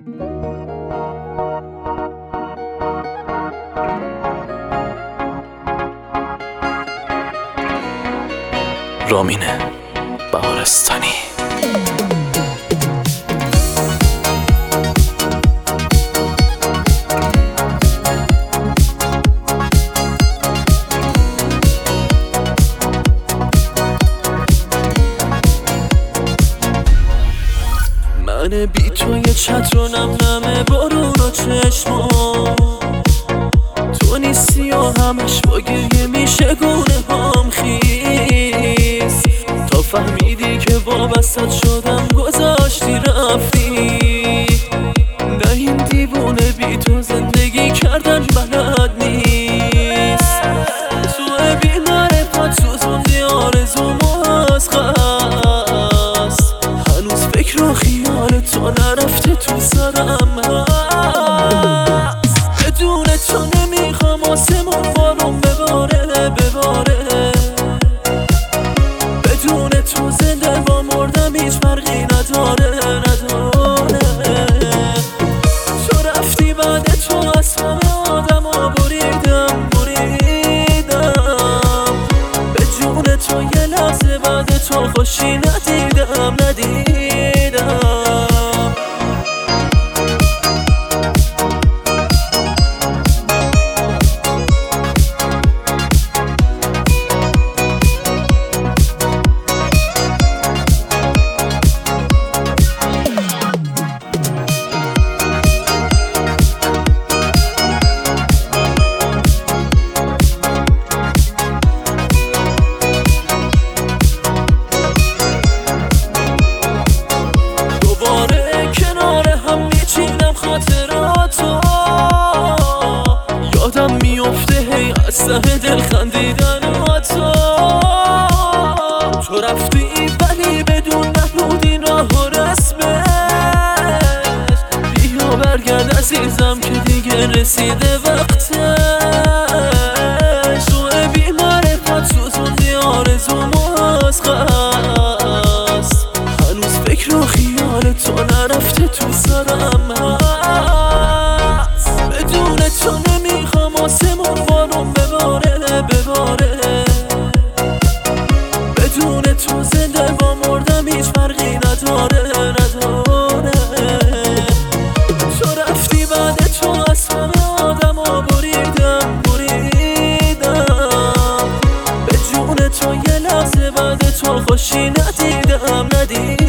رامین بهارستانی. من بی توی چتر و نم نم بارون و چشمام، تو نیستی و همش با گریه میشه گونه هم خیز. تا فهمیدی که وابستت شدم گذاشتی رفتی. نه این دیوونه بی تو زندگی کردن بلد نیست. تو بی معرفت سوزوندی آرزومو از قصد. هنوز فکر و خیال تو نرفته تو سرم هست. بدون تو نمیخوام آسمون بارون بباره بباره. بدون تو زنده با مردم هیچ فرقی نداره نداره. تو رفتی بعد تو از همه آدم ها بریدم بریدم. به جون تو یه لحظه بعد تو خوشی ندیدم ندیدم. یادم میفته هی از ته دل خندیدن با تو. تو رفتی ولی بدون محمود این راه و رسمش. بیا برگرد عزیزم که دیگه رسیده وقتش. تو بی معرفت سوزوندی آرزومو از قصد. هنوز فکر و خیال تو نرفته تو سرم هست. بدون تو نمیخوام آسمون بارون بباره بباره. بدون تو زنده با مردم هیچ فرقی نداره نداره. تو رفتی بعد تو از همه آدم ها بریدم بریدم. به جون تو یه لحظه بعد تو خوشی ندیدم ندیدم.